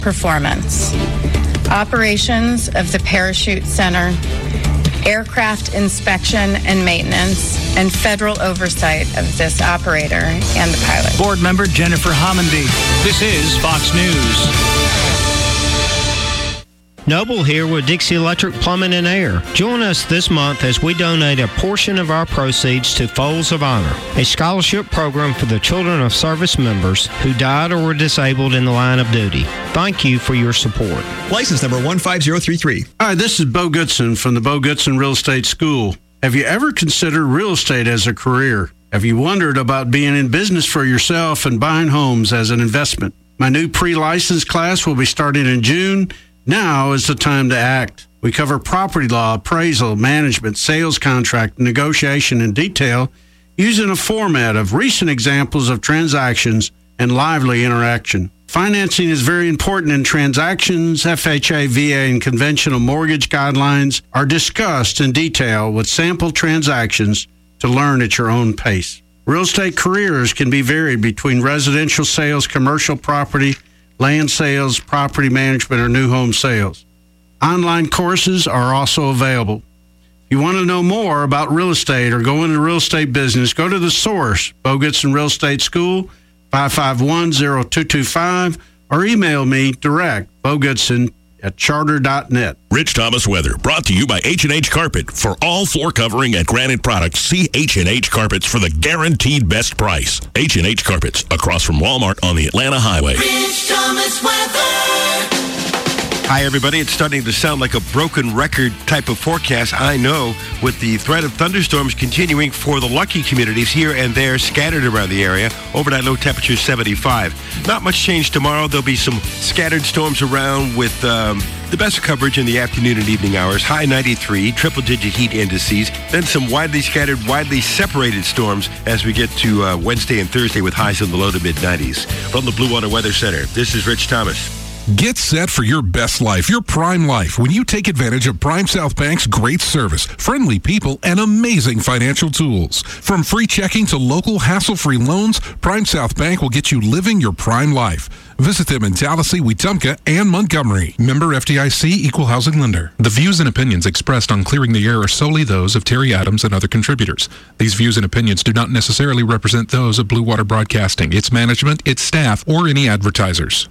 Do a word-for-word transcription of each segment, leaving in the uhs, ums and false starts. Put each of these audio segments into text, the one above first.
performance, operations of the Parachute Center, aircraft inspection and maintenance, and federal oversight of this operator and the pilot. Board member Jennifer Homendy. This is Fox News. Noble here with Dixie Electric Plumbing and Air. Join us this month as we donate a portion of our proceeds to Folds of Honor, a scholarship program for the children of service members who died or were disabled in the line of duty. Thank you for your support. License number one five zero three three. Hi, this is Bo Goodson from the Bo Goodson Real Estate School. Have you ever considered real estate as a career? Have you wondered about being in business for yourself and buying homes as an investment? My new pre-license class will be starting in June. Now is the time to act. We cover property law, appraisal, management, sales contract, negotiation in detail using a format of recent examples of transactions and lively interaction. Financing is very important in transactions. F H A, V A, and conventional mortgage guidelines are discussed in detail with sample transactions to learn at your own pace. Real estate careers can be varied between residential sales, commercial property, land sales, property management, or new home sales. Online courses are also available. If you want to know more about real estate or go into the real estate business, go to The Source, Bo Goodson Real Estate School, five five one, zero two two five, or email me direct, bogoodson at charter dot net. Rich Thomas Weather, brought to you by H and H Carpet. For all floor covering and granite products, see H and H Carpets for the guaranteed best price. H and H Carpets, across from Walmart on the Atlanta Highway. Rich Thomas Weather. Hi, everybody. It's starting to sound like a broken record type of forecast. I know, with the threat of thunderstorms continuing for the lucky communities here and there scattered around the area. Overnight low temperature seventy-five. Not much change tomorrow. There'll be some scattered storms around with um, the best coverage in the afternoon and evening hours. High ninety-three, triple-digit heat indices. Then some widely scattered, widely separated storms as we get to uh, Wednesday and Thursday with highs in the low to mid-nineties. From the Blue Water Weather Center, this is Rich Thomas. Get set for your best life, your prime life, when you take advantage of Prime South Bank's great service, friendly people, and amazing financial tools. From free checking to local hassle-free loans, Prime South Bank will get you living your prime life. Visit them in Tallahassee, Wetumpka, and Montgomery. Member F D I C, Equal Housing Lender. The views and opinions expressed on Clearing the Air are solely those of Terry Adams and other contributors. These views and opinions do not necessarily represent those of Blue Water Broadcasting, its management, its staff, or any advertisers.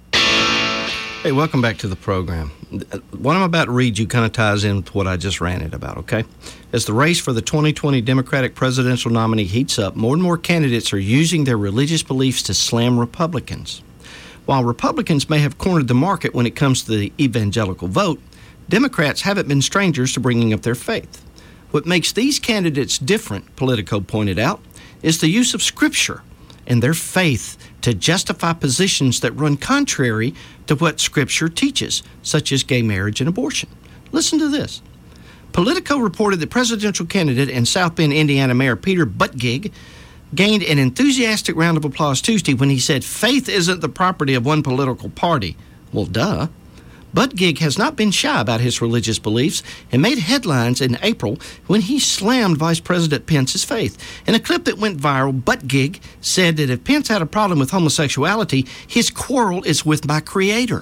Hey, welcome back to the program. What I'm about to read you kind of ties in with what I just ranted about, okay? As the race for the twenty twenty Democratic presidential nominee heats up, more and more candidates are using their religious beliefs to slam Republicans. While Republicans may have cornered the market when it comes to the evangelical vote, Democrats haven't been strangers to bringing up their faith. What makes these candidates different, Politico pointed out, is the use of Scripture and their faith to justify positions that run contrary to what Scripture teaches, such as gay marriage and abortion. Listen to this. Politico reported that presidential candidate and South Bend, Indiana Mayor Peter Buttigieg gained an enthusiastic round of applause Tuesday when he said faith isn't the property of one political party. Well, duh. Buttigieg has not been shy about his religious beliefs and made headlines in April when he slammed Vice President Pence's faith. In a clip that went viral, Buttigieg said that if Pence had a problem with homosexuality, his quarrel is with my Creator.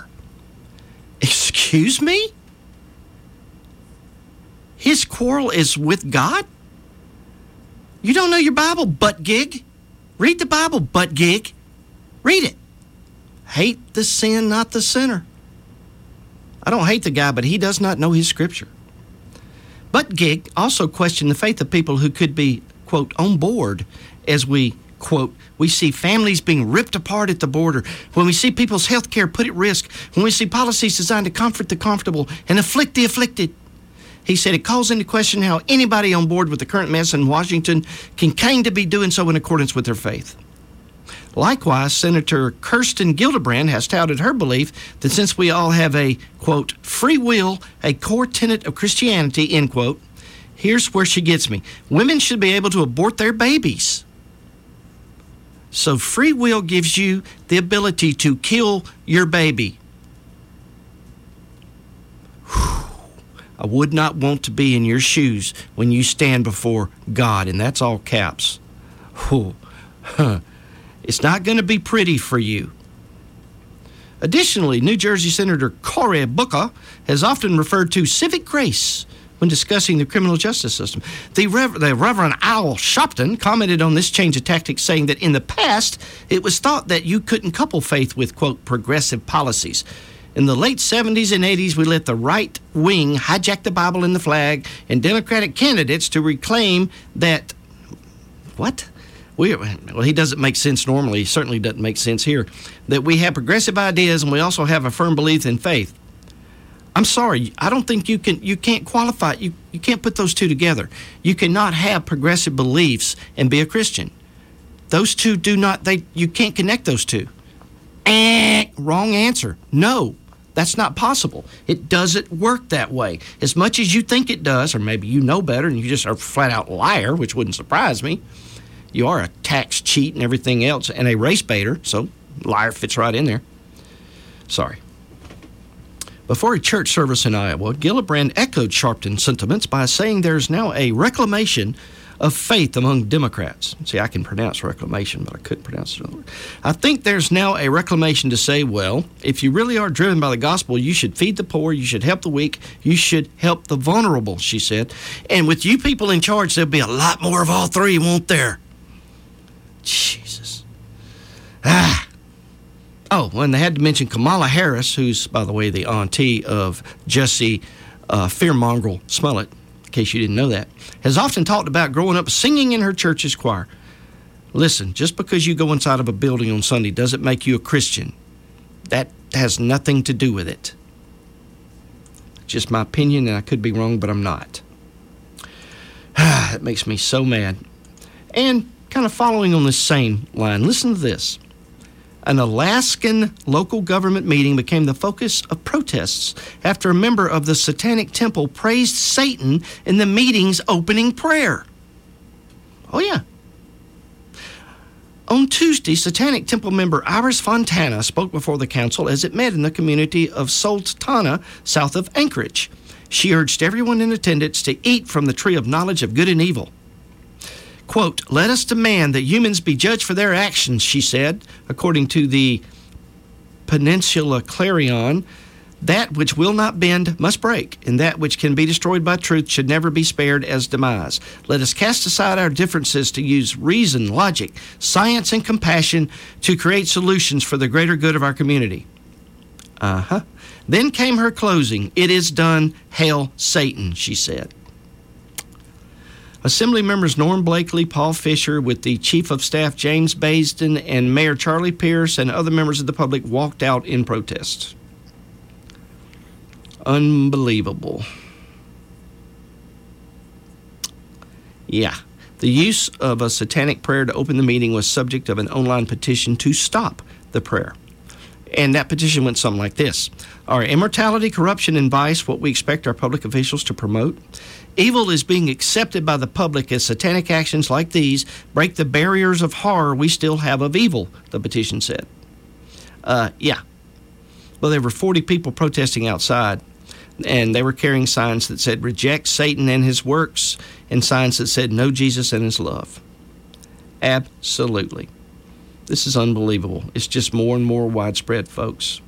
Excuse me? His quarrel is with God? You don't know your Bible, Buttigieg? Read the Bible, Buttigieg. Read it. Hate the sin, not the sinner. I don't hate the guy, but he does not know his Scripture. Buttigieg also questioned the faith of people who could be, quote, on board as we, quote, we see families being ripped apart at the border, when we see people's health care put at risk, when we see policies designed to comfort the comfortable and afflict the afflicted. He said it calls into question how anybody on board with the current mess in Washington can claim to be doing so in accordance with their faith. Likewise, Senator Kirsten Gillibrand has touted her belief that since we all have a, quote, free will, a core tenet of Christianity, end quote, here's where she gets me. Women should be able to abort their babies. So free will gives you the ability to kill your baby. Whew. I would not want to be in your shoes when you stand before God, and that's all caps. Whew. Huh. It's not going to be pretty for you. Additionally, New Jersey Senator Cory Booker has often referred to civic grace when discussing the criminal justice system. The, Rev- the Reverend Al Sharpton commented on this change of tactics, saying that in the past, it was thought that you couldn't couple faith with, quote, progressive policies. In the late seventies and eighties, we let the right wing hijack the Bible and the flag and Democratic candidates to reclaim that, what? We, well, he doesn't make sense normally. He certainly doesn't make sense here. That we have progressive ideas and we also have a firm belief in faith. I'm sorry, I don't think you can. You can't qualify. You you can't put those two together. You cannot have progressive beliefs and be a Christian. Those two do not. They you can't connect those two. Eh, wrong answer. No, that's not possible. It doesn't work that way. As much as you think it does, or maybe you know better and you just are a flat out liar, which wouldn't surprise me. You are a tax cheat and everything else, and a race baiter. So liar fits right in there. Sorry. Before a church service in Iowa, Gillibrand echoed Sharpton's sentiments by saying there's now a reclamation of faith among Democrats. See, I can pronounce reclamation, but I couldn't pronounce it. I think there's now a reclamation to say, well, if you really are driven by the gospel, you should feed the poor, you should help the weak, you should help the vulnerable, she said. And with you people in charge, there'll be a lot more of all three, won't there? Jesus. Ah. Oh, and they had to mention Kamala Harris, who's, by the way, the auntie of Jussie uh, Fearmongrel Smollett, in case you didn't know that, has often talked about growing up singing in her church's choir. Listen, just because you go inside of a building on Sunday doesn't make you a Christian. That has nothing to do with it. Just my opinion, and I could be wrong, but I'm not. It makes me so mad. And kind of following on this same line, listen to this. An Alaskan local government meeting became the focus of protests after a member of the Satanic Temple praised Satan in the meeting's opening prayer. Oh, yeah. On Tuesday, Satanic Temple member Iris Fontana spoke before the council as it met in the community of Sultana, south of Anchorage. She urged everyone in attendance to eat from the tree of knowledge of good and evil. Quote, let us demand that humans be judged for their actions, she said, according to the Peninsula Clarion. That which will not bend must break, and that which can be destroyed by truth should never be spared as demise. Let us cast aside our differences to use reason, logic, science, and compassion to create solutions for the greater good of our community. Uh-huh. Then came her closing. It is done. Hail Satan, she said. Assembly members Norm Blakely, Paul Fisher, with the Chief of Staff James Baisden and Mayor Charlie Pierce and other members of the public walked out in protest. Unbelievable. Yeah. The use of a satanic prayer to open the meeting was subject of an online petition to stop the prayer. And that petition went something like this. Are immortality, corruption, and vice what we expect our public officials to promote? Evil is being accepted by the public as satanic actions like these break the barriers of horror we still have of evil, the petition said. Uh, yeah. Well, there were forty people protesting outside, and they were carrying signs that said, reject Satan and his works, and signs that said, know Jesus and his love. Absolutely. This is unbelievable. It's just more and more widespread, folks.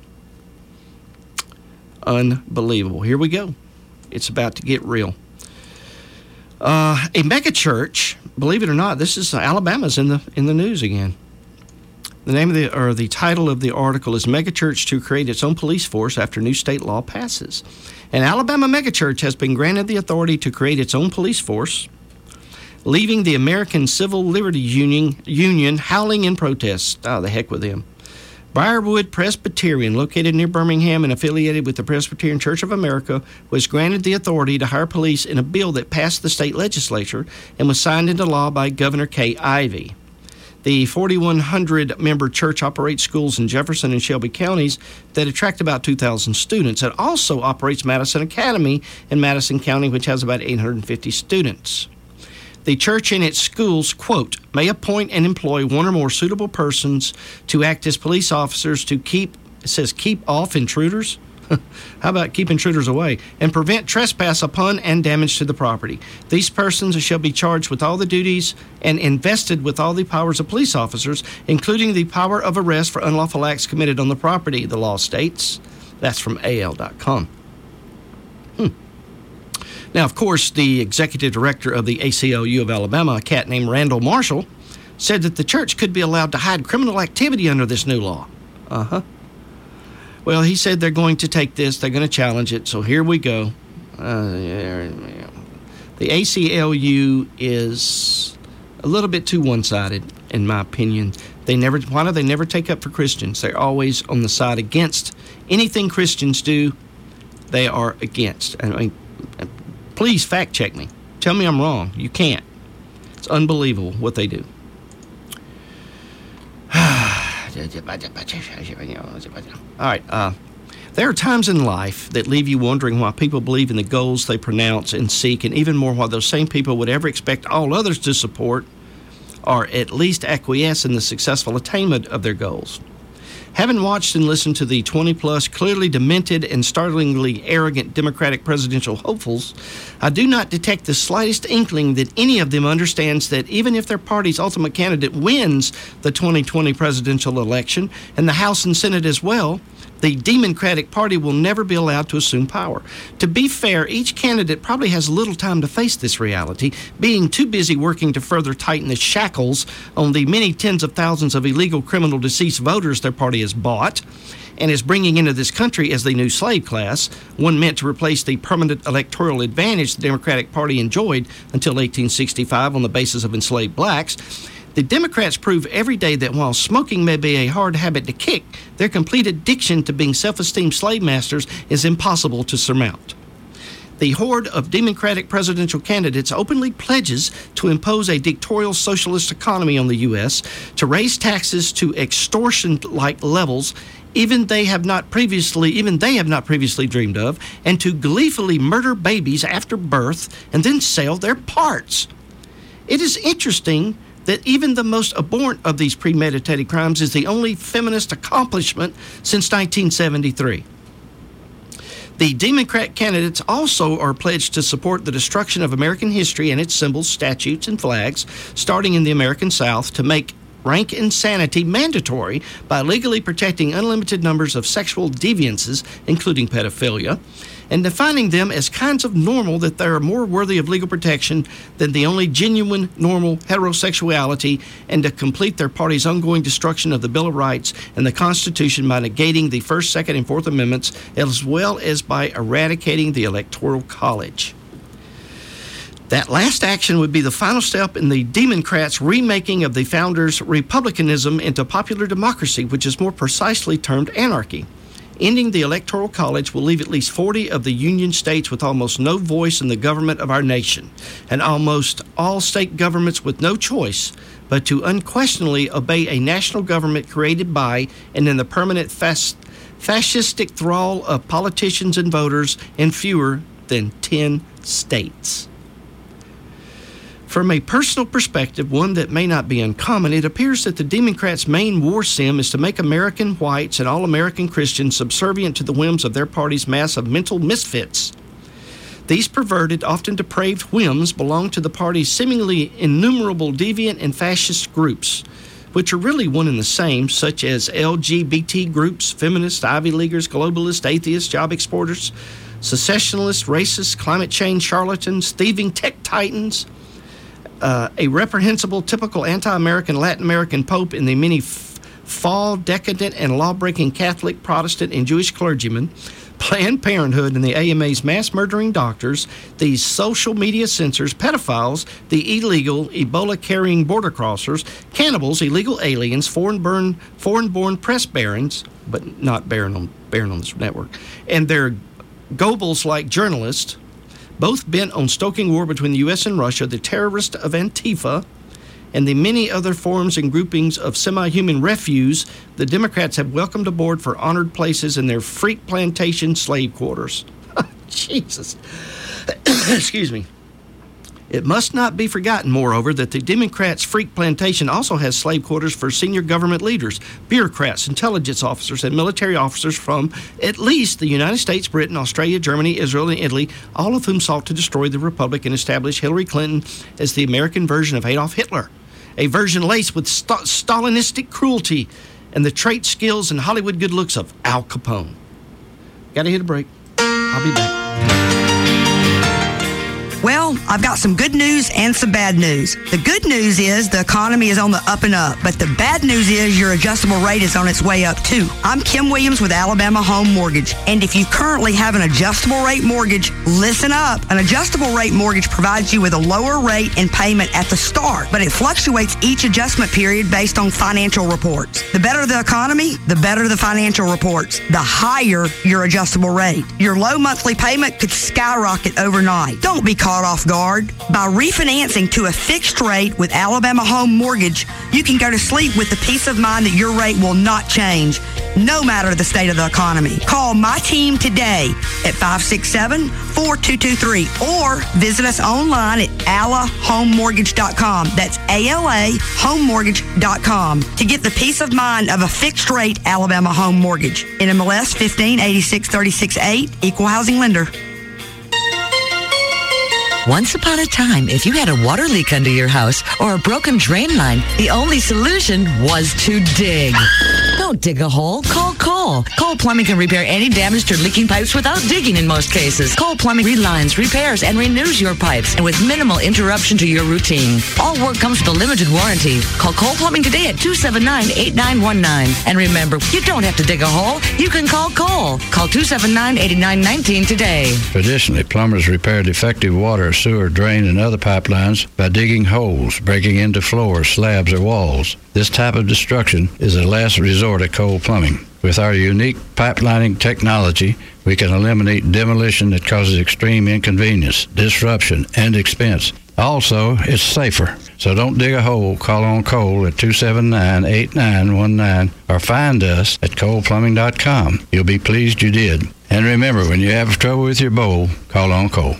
Unbelievable. Here we go. It's about to get real. Uh, a megachurch, believe it or not, this is uh, Alabama's in the in the news again. The name of the or the title of the article is "Megachurch to Create Its Own Police Force After New State Law Passes." An Alabama megachurch has been granted the authority to create its own police force, leaving the American Civil Liberties Union Union howling in protest. Oh, the heck with them. Briarwood Presbyterian, located near Birmingham and affiliated with the Presbyterian Church of America, was granted the authority to hire police in a bill that passed the state legislature and was signed into law by Governor Kay Ivey. The forty-one hundred member church operates schools in Jefferson and Shelby counties that attract about two thousand students. It also operates Madison Academy in Madison County, which has about eight hundred fifty students. The church and its schools, quote, may appoint and employ one or more suitable persons to act as police officers to keep, it says, keep off intruders. How about keep intruders away? And prevent trespass upon and damage to the property. These persons shall be charged with all the duties and invested with all the powers of police officers, including the power of arrest for unlawful acts committed on the property, the law states. That's from A L dot com. Hmm. Now, of course, the executive director of the A C L U of Alabama, a cat named Randall Marshall, said that the church could be allowed to hide criminal activity under this new law. Uh-huh. Well, he said they're going to take this, they're going to challenge it, so here we go. Uh, the A C L U is a little bit too one-sided, in my opinion. They never. Why do they never take up for Christians? They're always on the side against anything Christians do. They are against. I mean, please fact check me. Tell me I'm wrong. You can't. It's unbelievable what they do. All right. Uh, there are times in life that leave you wondering why people believe in the goals they pronounce and seek, and even more why those same people would ever expect all others to support or at least acquiesce in the successful attainment of their goals. Having watched and listened to the twenty-plus clearly demented and startlingly arrogant Democratic presidential hopefuls, I do not detect the slightest inkling that any of them understands that even if their party's ultimate candidate wins the twenty twenty presidential election, and the House and Senate as well, the Democratic Party will never be allowed to assume power. To be fair, each candidate probably has little time to face this reality, being too busy working to further tighten the shackles on the many tens of thousands of illegal criminal deceased voters their party has bought and is bringing into this country as the new slave class, one meant to replace the permanent electoral advantage the Democratic Party enjoyed until eighteen sixty-five on the basis of enslaved blacks. The Democrats prove every day that while smoking may be a hard habit to kick, their complete addiction to being self-esteemed slave masters is impossible to surmount. The horde of Democratic presidential candidates openly pledges to impose a dictatorial socialist economy on the U S, to raise taxes to extortion-like levels even they have not previously, even they have not previously dreamed of, and to gleefully murder babies after birth and then sell their parts. It is interesting that even the most abhorrent of these premeditated crimes is the only feminist accomplishment since nineteen seventy-three. The Democrat candidates also are pledged to support the destruction of American history and its symbols, statutes, and flags, starting in the American South, to make rank insanity mandatory by legally protecting unlimited numbers of sexual deviances, including pedophilia, and defining them as kinds of normal that they are more worthy of legal protection than the only genuine normal heterosexuality, and to complete their party's ongoing destruction of the Bill of Rights and the Constitution by negating the First, Second, and Fourth Amendments, as well as by eradicating the Electoral College. That last action would be the final step in the Democrats' remaking of the founders' republicanism into popular democracy, which is more precisely termed anarchy. Ending the Electoral College will leave at least forty of the Union states with almost no voice in the government of our nation, and almost all state governments with no choice but to unquestionably obey a national government created by and in the permanent fas- fascistic thrall of politicians and voters in fewer than ten states. From a personal perspective, one that may not be uncommon, it appears that the Democrats' main war sim is to make American whites and all American Christians subservient to the whims of their party's mass of mental misfits. These perverted, often depraved whims belong to the party's seemingly innumerable deviant and fascist groups, which are really one and the same, such as L G B T groups, feminists, Ivy Leaguers, globalists, atheists, job exporters, secessionists, racists, climate change charlatans, thieving tech titans, Uh, a reprehensible, typical anti-American Latin American pope in the many f- fall, decadent, and law-breaking Catholic, Protestant, and Jewish clergymen, Planned Parenthood and the A M A's mass-murdering doctors, these social media censors, pedophiles, the illegal, Ebola-carrying border crossers, cannibals, illegal aliens, foreign-born, foreign-born press barons, but not baron on, baron on this network, and their Goebbels-like journalists, both bent on stoking war between the U S and Russia, the terrorists of Antifa, and the many other forms and groupings of semi-human refuse the Democrats have welcomed aboard for honored places in their freak plantation slave quarters. Jesus. Excuse me. It must not be forgotten, moreover, that the Democrats' freak plantation also has slave quarters for senior government leaders, bureaucrats, intelligence officers, and military officers from at least the United States, Britain, Australia, Germany, Israel, and Italy, all of whom sought to destroy the Republic and establish Hillary Clinton as the American version of Adolf Hitler, a version laced with st- Stalinistic cruelty and the trait, skills, and Hollywood good looks of Al Capone. Got to hit a break. I'll be back. Well, I've got some good news and some bad news. The good news is the economy is on the up and up, but the bad news is your adjustable rate is on its way up too. I'm Kim Williams with Alabama Home Mortgage, and if you currently have an adjustable rate mortgage, listen up. An adjustable rate mortgage provides you with a lower rate and payment at the start, but it fluctuates each adjustment period based on financial reports. The better the economy, the better the financial reports, the higher your adjustable rate. Your low monthly payment could skyrocket overnight. Don't be caught off guard. By refinancing to a fixed rate with Alabama Home Mortgage, you can go to sleep with the peace of mind that your rate will not change, no matter the state of the economy. Call my team today at five six seven, four two two three or visit us online at ala home mortgage dot com. That's A L A home mortgage dot com to get the peace of mind of a fixed rate Alabama Home Mortgage. N M L S fifteen eighty-six thirty-six eight, Equal Housing Lender. Once upon a time, if you had a water leak under your house or a broken drain line, the only solution was to dig. Don't dig a hole. Call Cole. Cole Plumbing can repair any damaged or leaking pipes without digging in most cases. Cole Plumbing relines, repairs, and renews your pipes, and with minimal interruption to your routine. All work comes with a limited warranty. Call Cole Plumbing today at two seven nine, eight nine one nine. And remember, you don't have to dig a hole. You can call Cole. Call two seven nine, eight nine one nine today. Traditionally, plumbers repair defective water, sewer, drain, and other pipelines by digging holes, breaking into floors, slabs, or walls. This type of destruction is a last resort at Cole Plumbing. With our unique pipelining technology, we can eliminate demolition that causes extreme inconvenience, disruption, and expense. Also, it's safer. So don't dig a hole. Call on Cole at two seven nine, eight nine one nine or find us at cole plumbing dot com. You'll be pleased you did. And remember, when you have trouble with your bowl, call on Cole.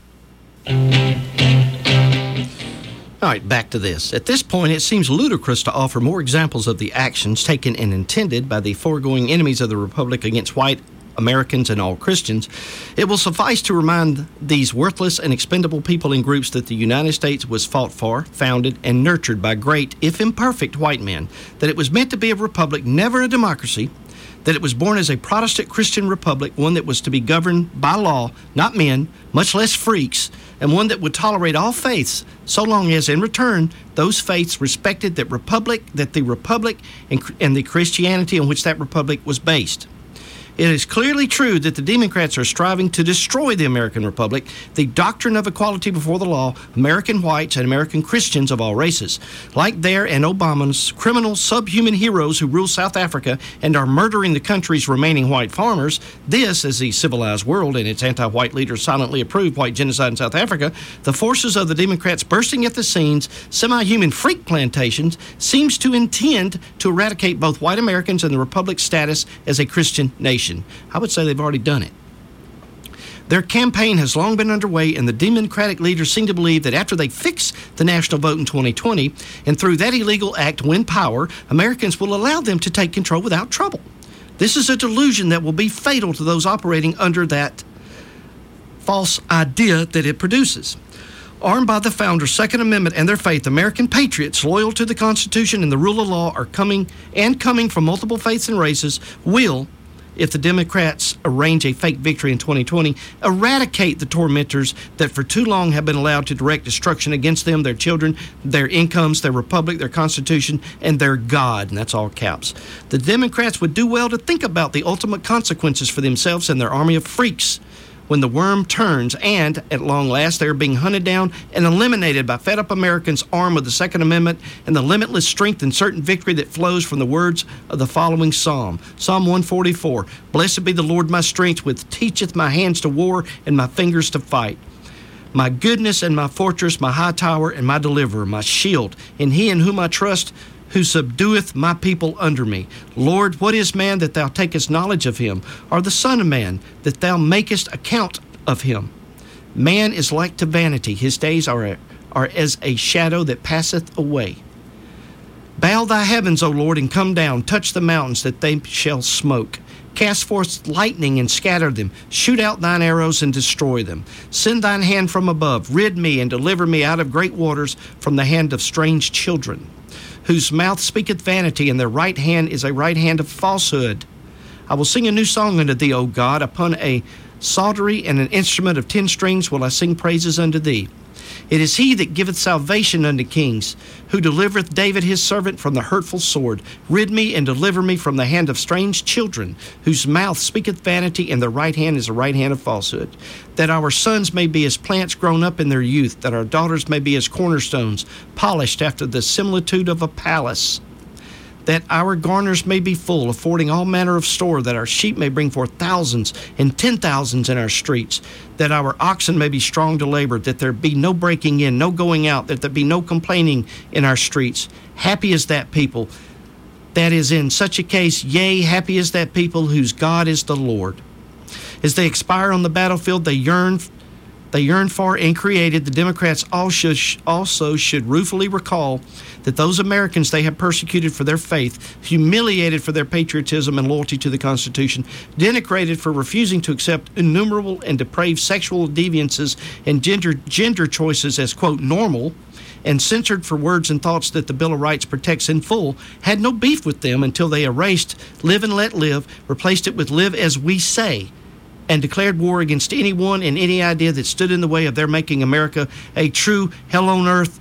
All right, back to this. At this point, it seems ludicrous to offer more examples of the actions taken and intended by the foregoing enemies of the Republic against white Americans and all Christians. It will suffice to remind these worthless and expendable people and groups that the United States was fought for, founded, and nurtured by great, if imperfect, white men, that it was meant to be a republic, never a democracy, that it was born as a Protestant Christian republic, one that was to be governed by law, not men, much less freaks, and one that would tolerate all faiths, so long as, in return, those faiths respected that republic, that the republic and, and the Christianity on which that republic was based. It is clearly true that the Democrats are striving to destroy the American Republic, the doctrine of equality before the law, American whites, and American Christians of all races. Like their and Obama's criminal subhuman heroes who rule South Africa and are murdering the country's remaining white farmers, this, as the civilized world and its anti-white leaders silently approved white genocide in South Africa, the forces of the Democrats bursting at the seams, semi-human freak plantations, seems to intend to eradicate both white Americans and the Republic's status as a Christian nation. I would say they've already done it. Their campaign has long been underway, and the Democratic leaders seem to believe that after they fix the national vote in twenty twenty, and through that illegal act win power, Americans will allow them to take control without trouble. This is a delusion that will be fatal to those operating under that false idea that it produces. Armed by the Founders' Second Amendment and their faith, American patriots loyal to the Constitution and the rule of law are coming and coming from multiple faiths and races will, if the Democrats arrange a fake victory in twenty twenty, eradicate the tormentors that for too long have been allowed to direct destruction against them, their children, their incomes, their republic, their Constitution, and their God, and that's all caps. The Democrats would do well to think about the ultimate consequences for themselves and their army of freaks when the worm turns and, at long last, they are being hunted down and eliminated by fed-up Americans armed with the Second Amendment and the limitless strength and certain victory that flows from the words of the following psalm. Psalm one forty-four, Blessed be the Lord my strength, which teacheth my hands to war and my fingers to fight. My goodness and my fortress, my high tower and my deliverer, my shield, in he in whom I trust, who subdueth my people under me. Lord, what is man that thou takest knowledge of him, or the son of man that thou makest account of him? Man is like to vanity. His days are a, are as a shadow that passeth away. Bow thy heavens, O Lord, and come down. Touch the mountains, that they shall smoke. Cast forth lightning and scatter them. Shoot out thine arrows and destroy them. Send thine hand from above. Rid me and deliver me out of great waters, from the hand of strange children, whose mouth speaketh vanity, and their right hand is a right hand of falsehood. I will sing a new song unto thee, O God. Upon a psaltery and an instrument of ten strings will I sing praises unto thee. It is he that giveth salvation unto kings, who delivereth David his servant from the hurtful sword. Rid me and deliver me from the hand of strange children, whose mouth speaketh vanity, and their right hand is a right hand of falsehood. That our sons may be as plants grown up in their youth, that our daughters may be as cornerstones, polished after the similitude of a palace. That our garners may be full, affording all manner of store, that our sheep may bring forth thousands and ten thousands in our streets, that our oxen may be strong to labor, that there be no breaking in, no going out, that there be no complaining in our streets. Happy is that people that is in such a case, yea, happy is that people whose God is the Lord. As they expire on the battlefield, they yearn They yearn for and created. The Democrats also should ruefully recall that those Americans they have persecuted for their faith, humiliated for their patriotism and loyalty to the Constitution, denigrated for refusing to accept innumerable and depraved sexual deviances and gender, gender choices as, quote, normal, and censored for words and thoughts that the Bill of Rights protects in full, had no beef with them until they erased live and let live, replaced it with live as we say, and declared war against anyone and any idea that stood in the way of their making America a true hell on earth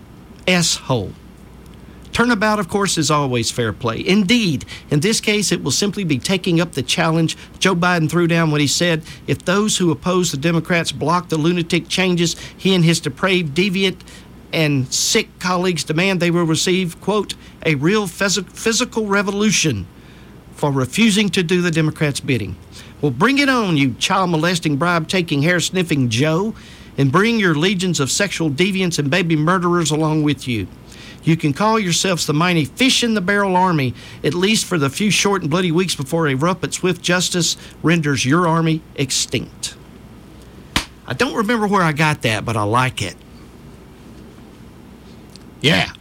S-hole. Turnabout, of course, is always fair play. Indeed, in this case, it will simply be taking up the challenge Joe Biden threw down when he said, if those who oppose the Democrats block the lunatic changes he and his depraved, deviant, and sick colleagues demand, they will receive, quote, a real phys- physical revolution for refusing to do the Democrats' bidding. Well, bring it on, you child-molesting, bribe-taking, hair-sniffing Joe, and bring your legions of sexual deviants and baby murderers along with you. You can call yourselves the mighty fish-in-the-barrel army, at least for the few short and bloody weeks before a rough but swift justice renders your army extinct. I don't remember where I got that, but I like it. Yeah.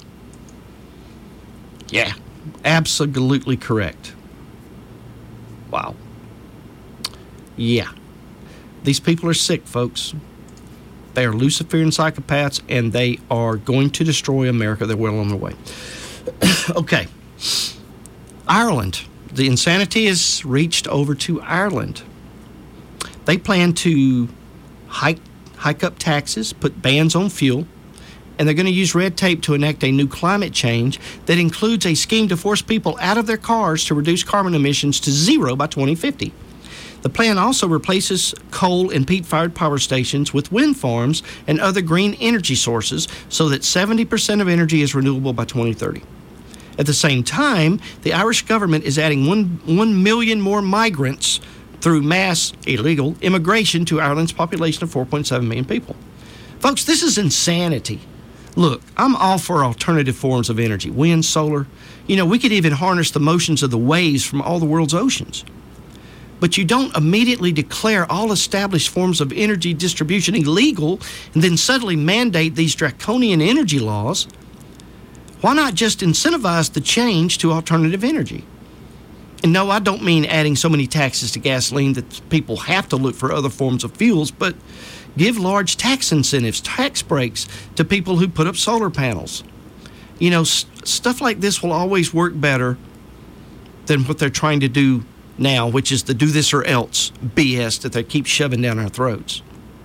Yeah. Absolutely correct. Wow. Yeah. These people are sick, folks. They are Luciferian psychopaths, and they are going to destroy America. They're well on their way. Okay. Ireland. The insanity has reached over to Ireland. They plan to hike, hike up taxes, put bans on fuel, and they're going to use red tape to enact a new climate change that includes a scheme to force people out of their cars to reduce carbon emissions to zero by twenty fifty. The plan also replaces coal and peat-fired power stations with wind farms and other green energy sources so that seventy percent of energy is renewable by twenty thirty. At the same time, the Irish government is adding one, one million more migrants through mass illegal immigration to Ireland's population of four point seven million people. Folks, this is insanity. Look, I'm all for alternative forms of energy, wind, solar. You know, we could even harness the motions of the waves from all the world's oceans. But you don't immediately declare all established forms of energy distribution illegal and then suddenly mandate these draconian energy laws. Why not just incentivize the change to alternative energy? And no, I don't mean adding so many taxes to gasoline that people have to look for other forms of fuels, but give large tax incentives, tax breaks to people who put up solar panels. You know, st- stuff like this will always work better than what they're trying to do now, which is the do this or else B S that they keep shoving down our throats.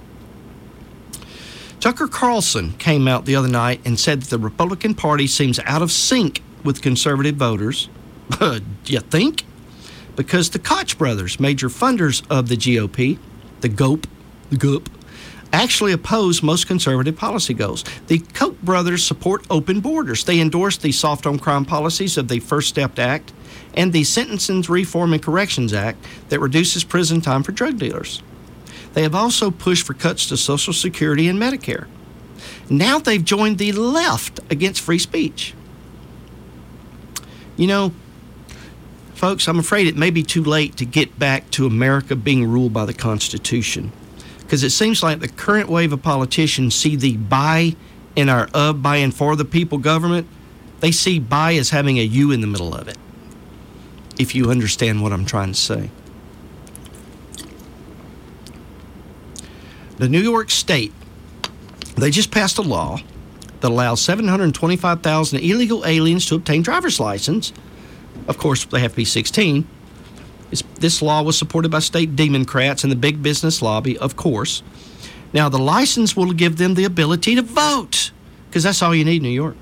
Tucker Carlson came out the other night and said that the Republican Party seems out of sync with conservative voters. Do you think? Because the Koch brothers, major funders of the G O P, the GOP, the GOP, actually oppose most conservative policy goals. The Koch brothers support open borders. They endorse the soft on crime policies of the First Step Act and the Sentencing Reform and Corrections Act that reduces prison time for drug dealers. They have also pushed for cuts to Social Security and Medicare. Now they've joined the left against free speech. You know, folks, I'm afraid it may be too late to get back to America being ruled by the Constitution, because it seems like the current wave of politicians see the buy in our of, by, and for the people government, they see by as having a U in the middle of it, if you understand what I'm trying to say. The New York State, they just passed a law that allows seven hundred twenty-five thousand illegal aliens to obtain driver's license. Of course, they have to be sixteen. It's, this law was supported by state Democrats and the big business lobby, of course. Now, the license will give them the ability to vote, because that's all you need in New York.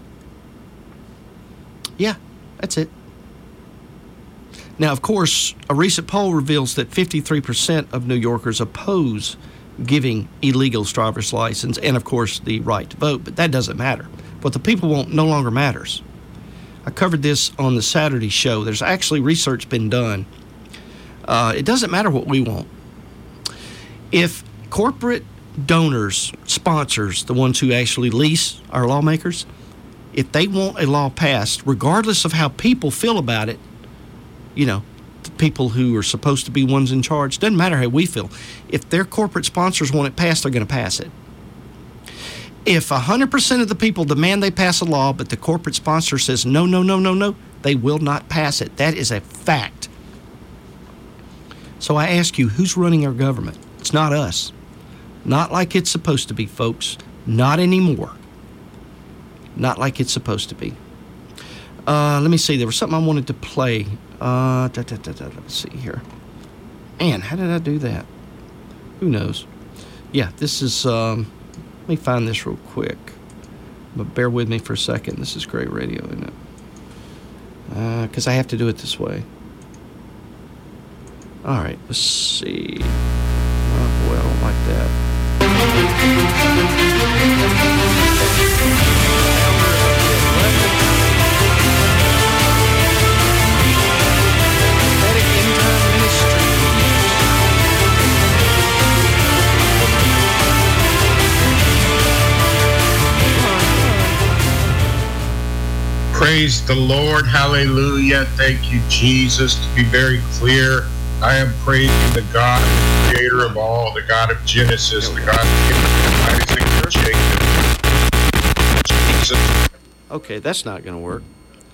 Yeah, that's it. Now, of course, a recent poll reveals that fifty-three percent of New Yorkers oppose giving illegals driver's license and, of course, the right to vote, but that doesn't matter. What the people want no longer matters. I covered this on the Saturday show. There's actually research been done. Uh, it doesn't matter what we want. If corporate donors, sponsors, the ones who actually lease our lawmakers, if they want a law passed, regardless of how people feel about it, you know, the people who are supposed to be ones in charge, doesn't matter how we feel. If their corporate sponsors want it passed, they're going to pass it. If one hundred percent of the people demand they pass a law, but the corporate sponsor says no, no, no, no, no, they will not pass it. That is a fact. So I ask you, who's running our government? It's not us. Not like it's supposed to be, folks. Not anymore. Not like it's supposed to be. Uh, let me see. There was something I wanted to play. Uh, da, da, da, da, let's see here. Man, how did I do that? Who knows? Yeah, this is... Um, let me find this real quick. But bear with me for a second. This is great radio, isn't it? Because uh, I have to do it this way. All right, let's see. Oh, boy, I don't like that. Praise the Lord. Hallelujah. Thank you, Jesus. To be very clear, I am praising the God, the creator of all, the God of Genesis, the God of Isaac, Jacob, Jesus. Okay, that's not going to work.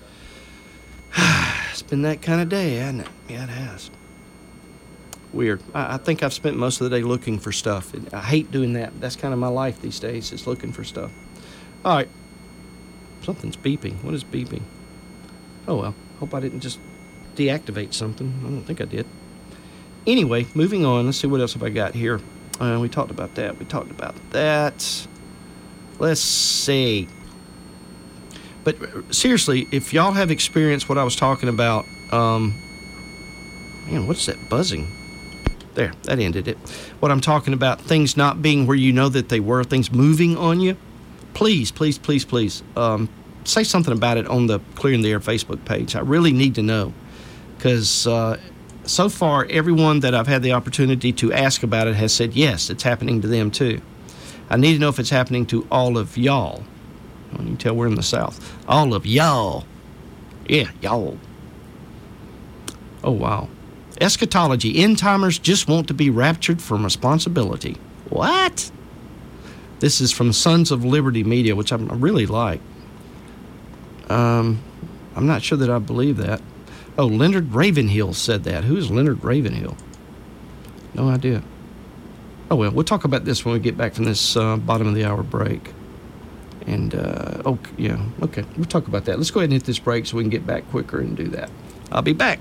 It's been that kind of day, hasn't it? Yeah, it has. Weird. I, I think I've spent most of the day looking for stuff. I hate doing that. That's kind of my life these days, is looking for stuff. All right. Something's beeping. What is beeping? Oh, well. Hope I didn't just deactivate something. I don't think I did. Anyway, moving on. Let's see what else have I got here. Uh, we talked about that. We talked about that. Let's see. But seriously, if y'all have experienced what I was talking about, um, man, what's that buzzing? There, that ended it. What I'm talking about, things not being where you know that they were, things moving on you. Please, please, please, please, um, say something about it on the Clearing the Air Facebook page. I really need to know, because uh, so far, everyone that I've had the opportunity to ask about it has said, yes, it's happening to them too. I need to know if it's happening to all of y'all. Well, you can tell we're in the South. All of y'all. Yeah, y'all. Oh, wow. Eschatology. End timers just want to be raptured from responsibility. What? This is from Sons of Liberty Media, which I really like. Um, I'm not sure that I believe that. Oh, Leonard Ravenhill said that. Who is Leonard Ravenhill? No idea. Oh, well, we'll talk about this when we get back from this uh, bottom of the hour break. And, uh, oh, yeah, okay. We'll talk about that. Let's go ahead and hit this break so we can get back quicker and do that. I'll be back.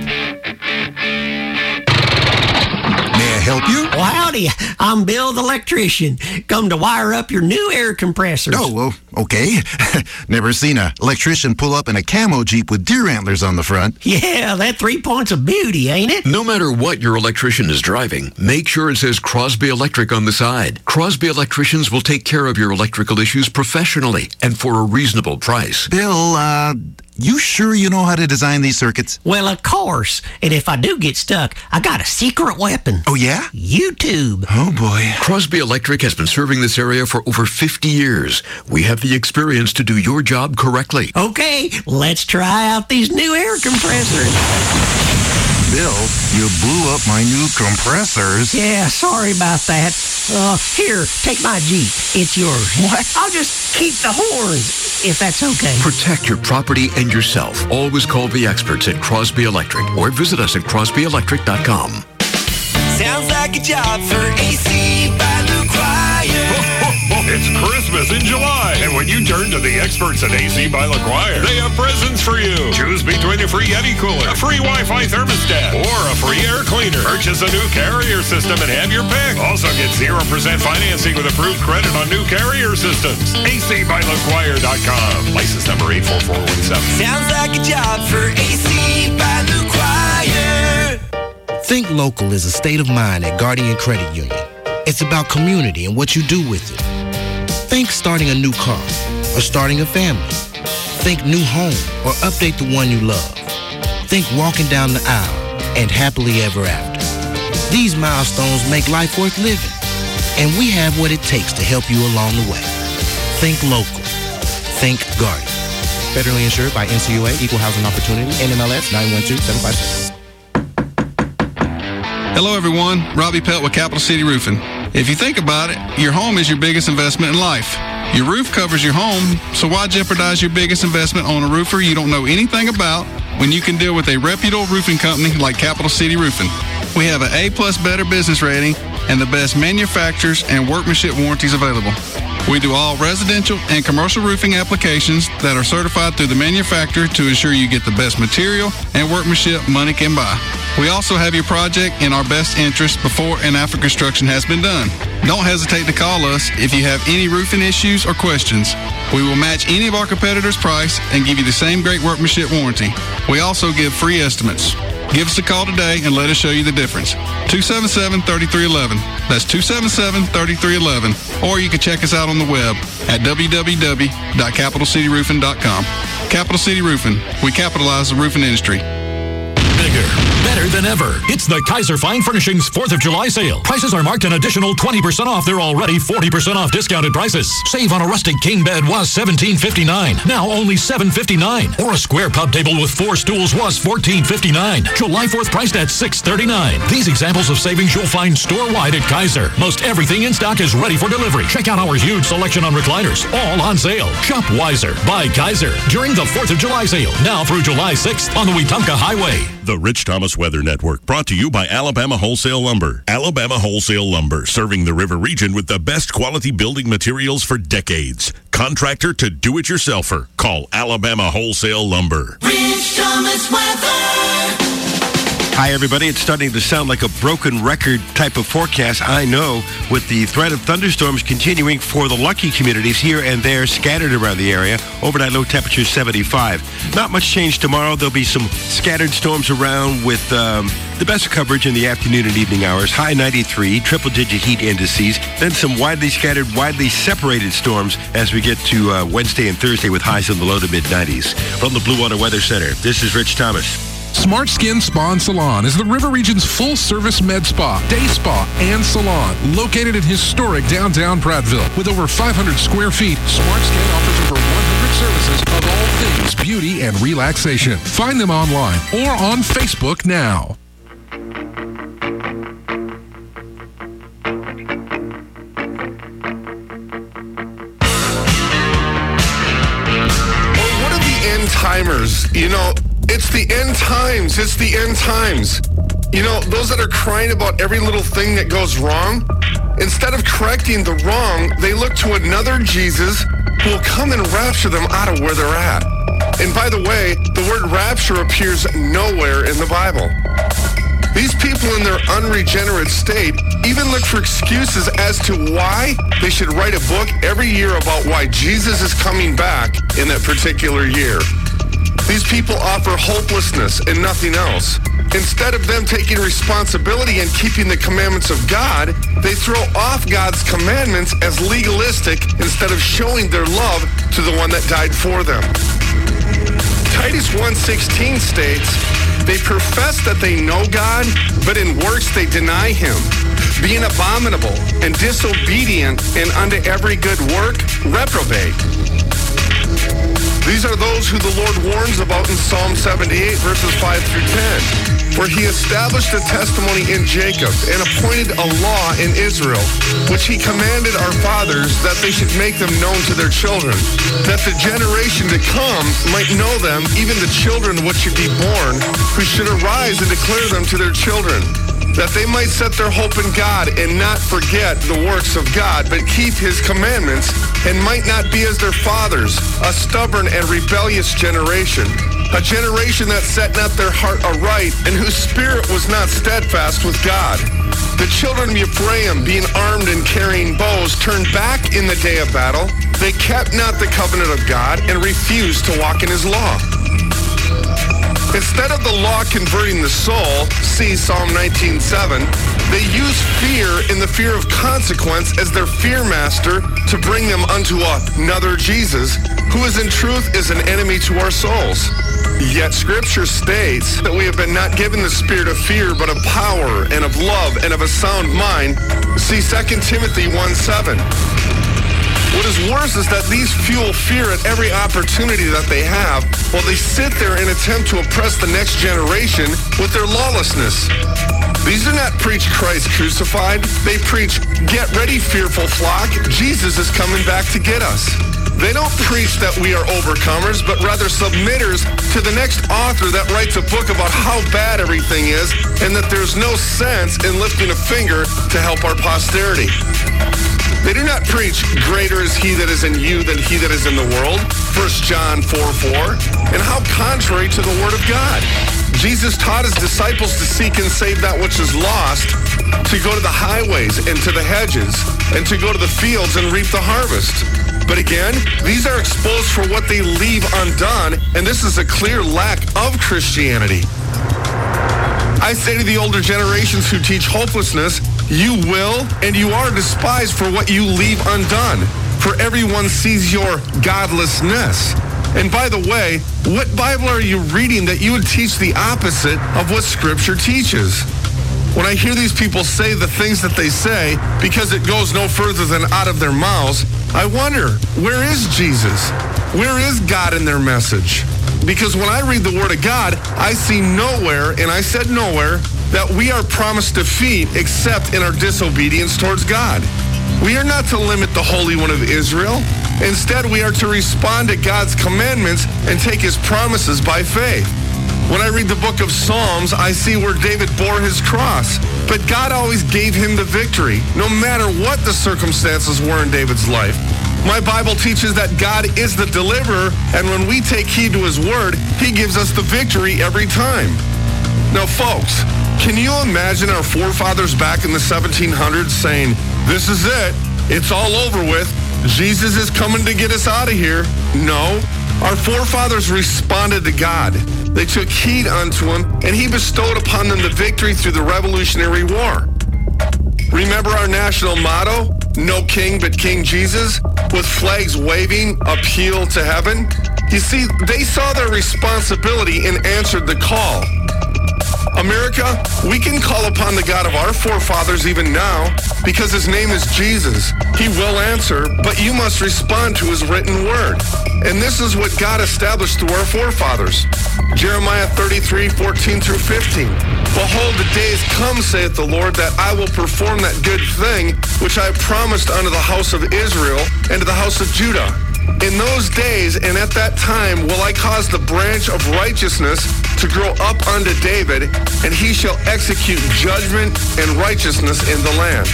Help you? Well, howdy. I'm Bill the electrician. Come to wire up your new air compressors. Oh, well, okay. Never seen an electrician pull up in a camo Jeep with deer antlers on the front. Yeah, that three points of beauty, ain't it? No matter what your electrician is driving, make sure it says Crosby Electric on the side. Crosby Electricians will take care of your electrical issues professionally and for a reasonable price. Bill, uh... you sure you know how to design these circuits? Well, of course. And if I do get stuck, I got a secret weapon. Oh, yeah? YouTube. Oh, boy. Crosby Electric has been serving this area for over fifty years. We have the experience to do your job correctly. Okay, let's try out these new air compressors. Bill, you blew up my new compressors. Yeah, sorry about that. Uh, here, take my Jeep. It's yours. What? I'll just keep the horns, if that's okay. Protect your property and yourself. Always call the experts at Crosby Electric or visit us at crosby electric dot com. Sounds like a job for A C by LaCroix. It's Christmas in July, and when you turn to the experts at A C by LaCroix, they have presents for you. Choose between a free Yeti cooler, a free Wi-Fi thermostat, or a free air cleaner. Purchase a new Carrier system and have your pick. Also get zero percent financing with approved credit on new Carrier systems. A C by LaCroix dot com. License number eight four four one seven. Sounds like a job for A C by LaCroix. Think local is a state of mind at Guardian Credit Union. It's about community and what you do with it. Think starting a new car or starting a family. Think new home or update the one you love. Think walking down the aisle and happily ever after. These milestones make life worth living, and we have what it takes to help you along the way. Think local. Think Guardian. Federally insured by N C U A, Equal Housing Opportunity, N M L S nine one two seven five six. Hello, everyone. Robbie Pelt with Capital City Roofing. If you think about it, your home is your biggest investment in life. Your roof covers your home, so why jeopardize your biggest investment on a roofer you don't know anything about when you can deal with a reputable roofing company like Capital City Roofing? We have an A-plus Better business rating and the best manufacturers and workmanship warranties available. We do all residential and commercial roofing applications that are certified through the manufacturer to ensure you get the best material and workmanship money can buy. We also have your project in our best interest before and after construction has been done. Don't hesitate to call us if you have any roofing issues or questions. We will match any of our competitors' price and give you the same great workmanship warranty. We also give free estimates. Give us a call today and let us show you the difference. two seven seven, three three one one. That's two seven seven, three three one one. Or you can check us out on the web at w w w dot capital city roofing dot com. Capital City Roofing. We capitalize the roofing industry. Bigger, better than ever. It's the Kaiser Fine Furnishings fourth of July sale. Prices are marked an additional twenty percent off their already forty percent off discounted prices. Save on a rustic king bed was seventeen fifty-nine, now only seven fifty-nine. Or a square pub table with four stools was fourteen fifty-nine. July fourth priced at six thirty-nine. These examples of savings you'll find store-wide at Kaiser. Most everything in stock is ready for delivery. Check out our huge selection on recliners, all on sale. Shop wiser, buy Kaiser during the fourth of July sale, now through July sixth on the Wetumpka Highway. The Rich Thomas Weather Network, brought to you by Alabama Wholesale Lumber. Alabama Wholesale Lumber, serving the river region with the best quality building materials for decades. Contractor to do-it-yourselfer. Call Alabama Wholesale Lumber. Rich Thomas Weather. Hi, everybody. It's starting to sound like a broken record type of forecast, I know, with the threat of thunderstorms continuing for the lucky communities here and there scattered around the area. Overnight low temperature seventy-five. Not much change tomorrow. There'll be some scattered storms around with um, the best coverage in the afternoon and evening hours. High ninety-three, triple-digit heat indices. Then some widely scattered, widely separated storms as we get to uh, Wednesday and Thursday with highs in the low to mid-nineties. From the Blue Water Weather Center, this is Rich Thomas. Smart Skin Spa and Salon is the River Region's full-service med spa, day spa, and salon. Located in historic downtown Prattville with over five hundred square feet, Smart Skin offers over one hundred services of all things beauty and relaxation. Find them online or on Facebook now. Well, what are the end timers? You know, it's the end times. It's the end times. You know, those that are crying about every little thing that goes wrong, instead of correcting the wrong, they look to another Jesus who will come and rapture them out of where they're at. And by the way, the word rapture appears nowhere in the Bible. These people in their unregenerate state even look for excuses as to why they should write a book every year about why Jesus is coming back in that particular year. These people offer hopelessness and nothing else. Instead of them taking responsibility and keeping the commandments of God, they throw off God's commandments as legalistic instead of showing their love to the one that died for them. Titus one sixteen states, they profess that they know God, but in works they deny him, being abominable and disobedient and unto every good work reprobate. These are those who the Lord warns about in Psalm seventy-eight, verses five through ten, where he established a testimony in Jacob and appointed a law in Israel, which he commanded our fathers that they should make them known to their children, that the generation to come might know them, even the children which should be born, who should arise and declare them to their children, that they might set their hope in God and not forget the works of God, but keep his commandments, and might not be as their fathers, a stubborn and rebellious generation, a generation that set not their heart aright, and whose spirit was not steadfast with God. The children of Ephraim, being armed and carrying bows, turned back in the day of battle. They kept not the covenant of God and refused to walk in his law. Instead of the law converting the soul, see Psalm nineteen seven, they use fear in the fear of consequence as their fear master to bring them unto another Jesus, who is in truth is an enemy to our souls. Yet Scripture states that we have been not given the spirit of fear, but of power and of love and of a sound mind. See Second Timothy one seven. What is worse is that these fuel fear at every opportunity that they have, while they sit there and attempt to oppress the next generation with their lawlessness. These do not preach Christ crucified. They preach, get ready, fearful flock. Jesus is coming back to get us. They don't preach that we are overcomers, but rather submitters to the next author that writes a book about how bad everything is and that there's no sense in lifting a finger to help our posterity. They do not preach, greater is he that is in you than he that is in the world, First John four four, and how contrary to the word of God. Jesus taught his disciples to seek and save that which is lost, to go to the highways and to the hedges, and to go to the fields and reap the harvest. But again, these are exposed for what they leave undone, and this is a clear lack of Christianity. I say to the older generations who teach hopelessness, you will and you are despised for what you leave undone, for everyone sees your godlessness. And by the way, what Bible are you reading that you would teach the opposite of what Scripture teaches? When I hear these people say the things that they say, because it goes no further than out of their mouths, I wonder, where is Jesus? Where is God in their message? Because when I read the Word of God, I see nowhere, and I said nowhere, that we are promised defeat except in our disobedience towards God. We are not to limit the Holy One of Israel. Instead, we are to respond to God's commandments and take his promises by faith. When I read the book of Psalms, I see where David bore his cross, but God always gave him the victory, no matter what the circumstances were in David's life. My Bible teaches that God is the deliverer, and when we take heed to his word, he gives us the victory every time. Now, folks, can you imagine our forefathers back in the seventeen hundreds saying, this is it, it's all over with, Jesus is coming to get us out of here? No. Our forefathers responded to God. They took heed unto him, and he bestowed upon them the victory through the Revolutionary War. Remember our national motto, no king but King Jesus, with flags waving, appeal to heaven? You see, they saw their responsibility and answered the call. America, we can call upon the God of our forefathers even now because his name is Jesus. He will answer, but you must respond to his written word. And this is what God established through our forefathers. Jeremiah thirty-three, fourteen through fifteen. Behold, the days come, saith the Lord, that I will perform that good thing which I promised unto the house of Israel and to the house of Judah. In those days and at that time will I cause the branch of righteousness to grow up unto David, and he shall execute judgment and righteousness in the land.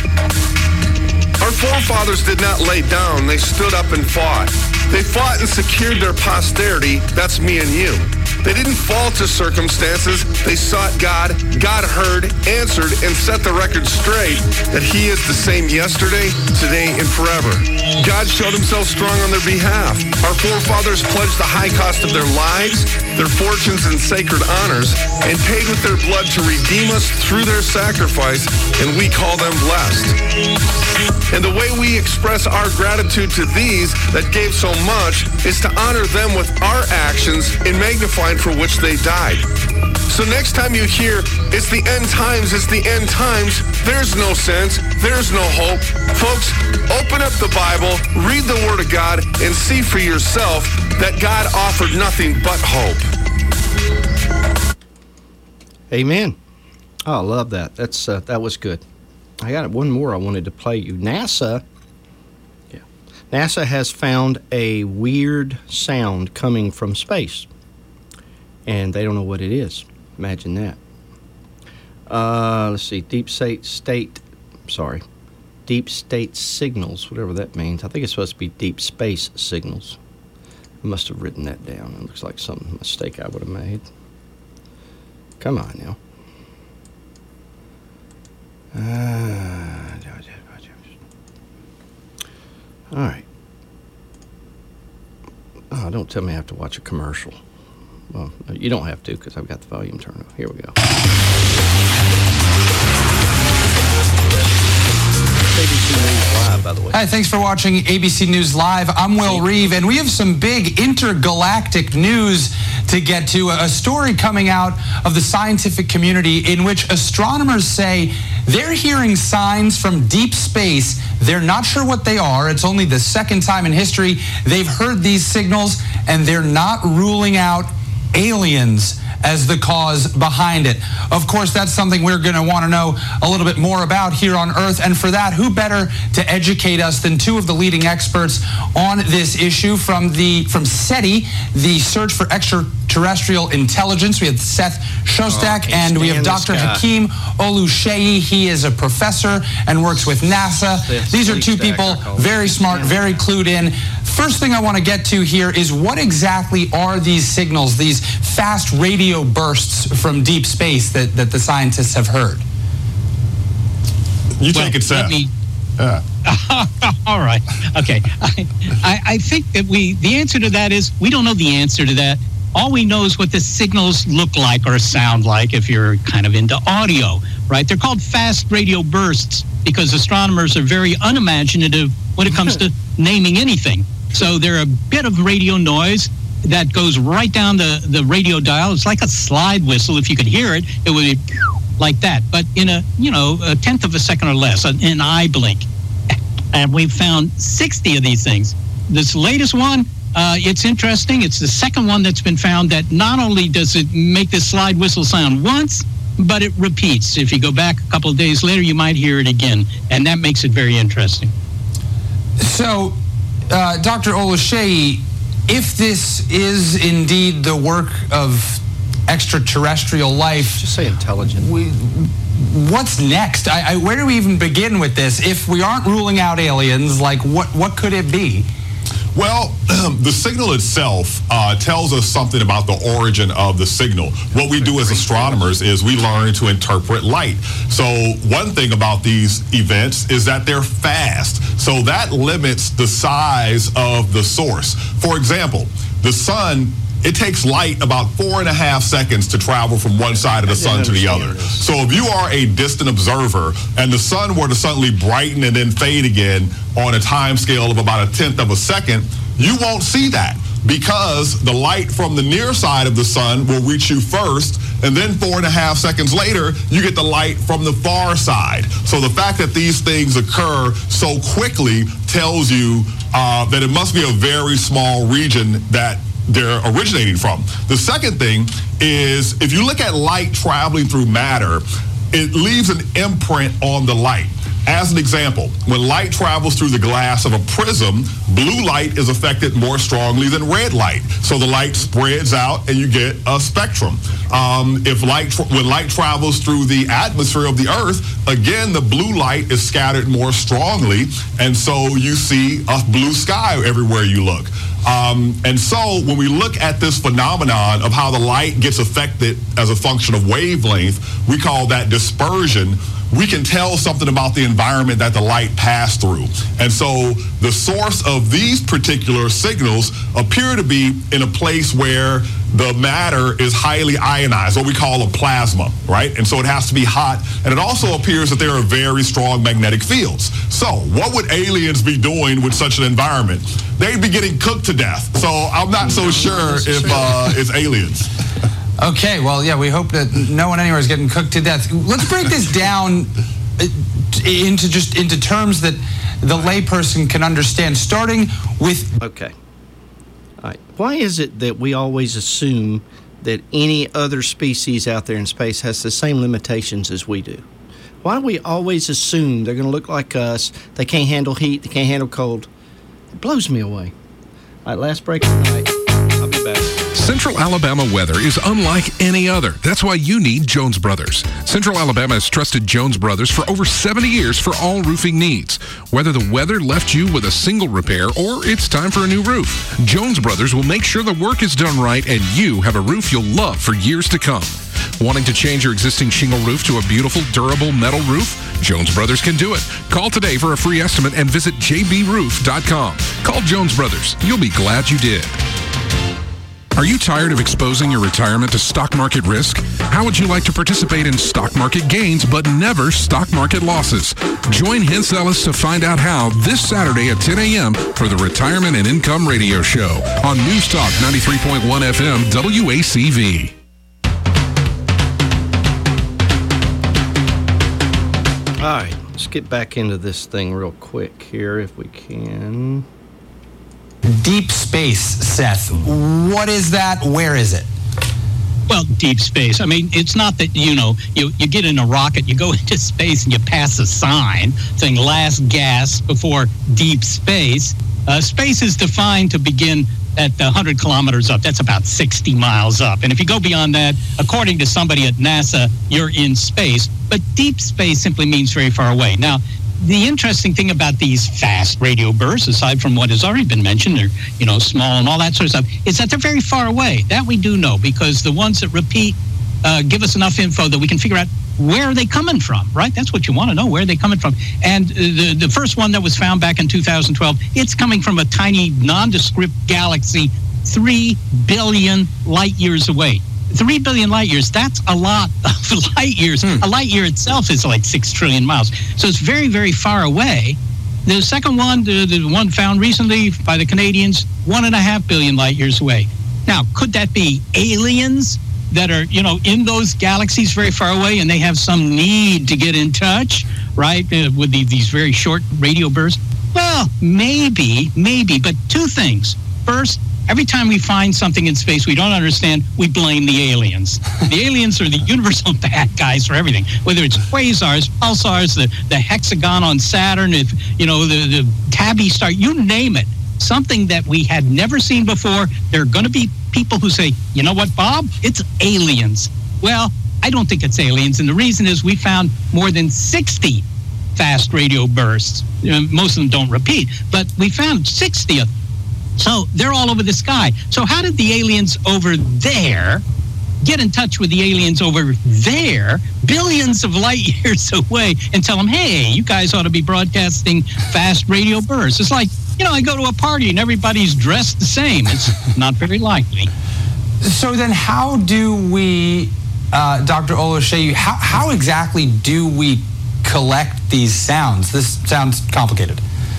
Our forefathers did not lay down, they stood up and fought. They fought and secured their posterity, that's me and you. They didn't fall to circumstances. They sought God. God heard, answered, and set the record straight that he is the same yesterday, today, and forever. God showed himself strong on their behalf. Our forefathers pledged the high cost of their lives, their fortunes, and sacred honors, and paid with their blood to redeem us through their sacrifice, and we call them blessed. And the way we express our gratitude to these that gave so much is to honor them with our actions and magnify for which they died. So next time you hear, it's the end times, it's the end times, there's no sense, there's no hope. Folks, open up the Bible, read the Word of God, and see for yourself that God offered nothing but hope. Amen. Oh, I love that. That's uh, that was good. I got one more I wanted to play you. NASA, yeah, NASA has found a weird sound coming from space, and they don't know what it is. Imagine that. Uh, let's see, deep state state, sorry, deep state signals, whatever that means. I think it's supposed to be deep space signals. I must have written that down. It looks like some mistake I would have made. Come on now. Uh, all right. Oh, don't tell me I have to watch a commercial. Well, you don't have to because I've got the volume turned on. Here we go. A B C News Live, by the way. Hi, thanks for watching A B C News Live. I'm Will Reeve, and we have some big intergalactic news to get to. A story coming out of the scientific community in which astronomers say they're hearing signs from deep space. They're not sure what they are. It's only the second time in history they've heard these signals, and they're not ruling out aliens as the cause behind it. Of course, that's something we're going to want to know a little bit more about here on Earth. And for that, who better to educate us than two of the leading experts on this issue from the from SETI, the Search for Extraterrestrial Intelligence. We have Seth Shostak, oh, and we have Doctor Hakeem Oluseyi. He is a professor and works with NASA. These are two people very smart, very clued in. First thing I want to get to here is what exactly are these signals, these fast radio bursts from deep space that, that the scientists have heard? You well, take it, Seth. Me... Yeah. All right. Okay. I, I, I think that we, the answer to that is we don't know the answer to that. All we know is what the signals look like or sound like if you're kind of into audio, right? They're called fast radio bursts because astronomers are very unimaginative when it comes to naming anything. So they're a bit of radio noise that goes right down the, the radio dial. It's like a slide whistle. If you could hear it, it would be like that. But in a, you know, a tenth of a second or less, an eye blink. And we've found sixty of these things. This latest one, uh, it's interesting. It's the second one that's been found that not only does it make this slide whistle sound once, but it repeats. If you go back a couple of days later, you might hear it again. And that makes it very interesting. So, uh, Doctor Oluseyi, if this is indeed the work of extraterrestrial life, just say intelligent. We, what's next? I, I, where do we even begin with this? If we aren't ruling out aliens, like what, what could it be? Well, the signal itself uh, tells us something about the origin of the signal. What we do as astronomers is we learn to interpret light. So one thing about these events is that they're fast. So that limits the size of the source. For example, the sun, it takes light about four and a half seconds to travel from one side of the sun to the other. So if you are a distant observer and the sun were to suddenly brighten and then fade again on a time scale of about a tenth of a second, you won't see that because the light from the near side of the sun will reach you first, and then four and a half seconds later, you get the light from the far side. So the fact that these things occur so quickly tells you uh, that it must be a very small region that they're originating from. The second thing is if you look at light traveling through matter, it leaves an imprint on the light. As an example, when light travels through the glass of a prism, blue light is affected more strongly than red light. So the light spreads out and you get a spectrum. Um, if light, tra- when light travels through the atmosphere of the Earth, again, the blue light is scattered more strongly. And so you see a blue sky everywhere you look. Um, and so when we look at this phenomenon of how the light gets affected as a function of wavelength, we call that dispersion. We can tell something about the environment that the light passed through. And so the source of these particular signals appear to be in a place where the matter is highly ionized, what we call a plasma, right? And so it has to be hot. And it also appears that there are very strong magnetic fields. So what would aliens be doing with such an environment? They'd be getting cooked to death. So I'm not so sure if uh, it's aliens. Okay, well, yeah, we hope that no one anywhere is getting cooked to death. Let's break this down into just into terms that the layperson can understand, starting with... Okay. All right. Why is it that we always assume that any other species out there in space has the same limitations as we do? Why do we always assume they're going to look like us, they can't handle heat, they can't handle cold? It blows me away. All right, last break of the night. I'll be back. Central Alabama weather is unlike any other. That's why you need Jones Brothers. Central Alabama has trusted Jones Brothers for over seventy years for all roofing needs. Whether the weather left you with a single repair or it's time for a new roof, Jones Brothers will make sure the work is done right and you have a roof you'll love for years to come. Wanting to change your existing shingle roof to a beautiful, durable metal roof? Jones Brothers can do it. Call today for a free estimate and visit j b roof dot com. Call Jones Brothers. You'll be glad you did. Are you tired of exposing your retirement to stock market risk? How would you like to participate in stock market gains but never stock market losses? Join Hens Ellis to find out how this Saturday at ten a.m. for the Retirement and Income Radio Show on News Talk ninety-three point one F M W A C V. All right, let's get back into this thing real quick here if we can. Deep space, Seth. What is that? Where is it? Well, deep space. I mean, it's not that, you know, you, you get in a rocket, you go into space and you pass a sign saying last gasp before deep space. Uh, space is defined to begin at one hundred kilometers up. That's about sixty miles up. And if you go beyond that, according to somebody at NASA, you're in space. But deep space simply means very far away. Now, the interesting thing about these fast radio bursts, aside from what has already been mentioned, they're, you know, small and all that sort of stuff, is that they're very far away. That we do know, because the ones that repeat uh, give us enough info that we can figure out where are they coming from, right? That's what you want to know, where are they coming from? And the, the first one that was found back in two thousand twelve, it's coming from a tiny nondescript galaxy three billion light years away. Three billion light years, that's a lot of light years. Hmm. A light year itself is like six trillion miles. So it's very, very far away. The second one, the, the one found recently by the Canadians, one and a half billion light years away. Now, could that be aliens that are, you know, in those galaxies very far away and they have some need to get in touch, right, uh, with the, these very short radio bursts? Well, maybe, maybe, but two things. First, every time we find something in space we don't understand, we blame the aliens. The aliens are the universal bad guys for everything, whether it's quasars, pulsars, the, the hexagon on Saturn, if you know the, the Tabby star, you name it. Something that we had never seen before. There are going to be people who say, you know what, Bob? It's aliens. Well, I don't think it's aliens, and the reason is we found more than sixty fast radio bursts. You know, most of them don't repeat, but we found sixty of them. So they're all over the sky. So how did the aliens over there get in touch with the aliens over there, billions of light years away, and tell them, hey, you guys ought to be broadcasting fast radio bursts? It's like, you know, I go to a party and everybody's dressed the same. It's not very likely. So then how do we, uh, Doctor Oluseyi, how, how exactly do we collect these sounds? This sounds complicated.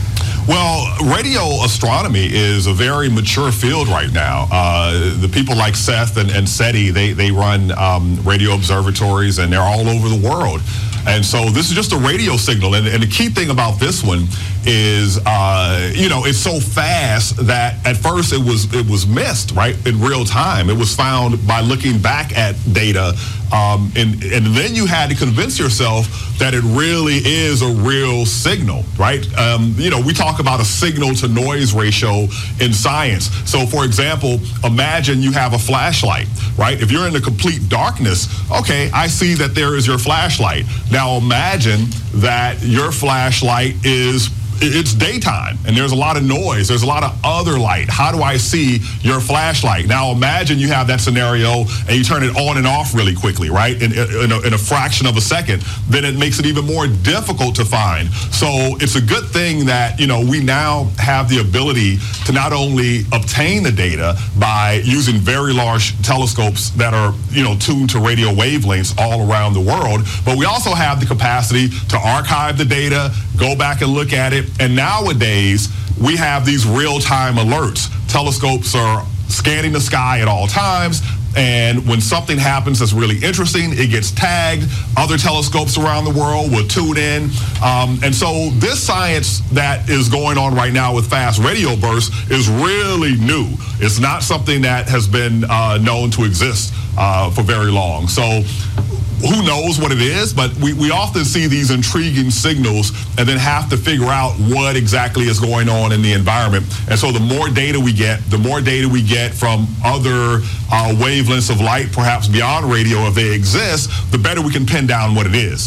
Well, radio astronomy is a very mature field right now. Uh, the people like Seth and, and SETI, they, they run um, radio observatories, and they're all over the world. And so this is just a radio signal. And, and the key thing about this one is, uh, you know, it's so fast that at first it was it was missed, right, in real time. It was found by looking back at data. Um, and, and then you had to convince yourself that it really is a real signal, right? Um, you know, we talk about a signal to noise ratio in science. So, for example, imagine you have a flashlight, right? If you're in the complete darkness, okay, I see that there is your flashlight. Now imagine that your flashlight is it's daytime and there's a lot of noise. There's a lot of other light. How do I see your flashlight? Now imagine you have that scenario and you turn it on and off really quickly, right? In, in, a, in a fraction of a second. Then it makes it even more difficult to find. So it's a good thing that, you know, we now have the ability to not only obtain the data by using very large telescopes that are, you know, tuned to radio wavelengths all around the world, but we also have the capacity to archive the data, go back and look at it. And nowadays, we have these real-time alerts. Telescopes are scanning the sky at all times. And when something happens that's really interesting, it gets tagged. Other telescopes around the world will tune in. Um, and so this science that is going on right now with fast radio bursts is really new. It's not something that has been uh, known to exist uh, for very long. So who knows what it is, but we, we often see these intriguing signals and then have to figure out what exactly is going on in the environment. And so the more data we get, the more data we get from other uh, wavelengths of light, perhaps beyond radio if they exist, the better we can pin down what it is.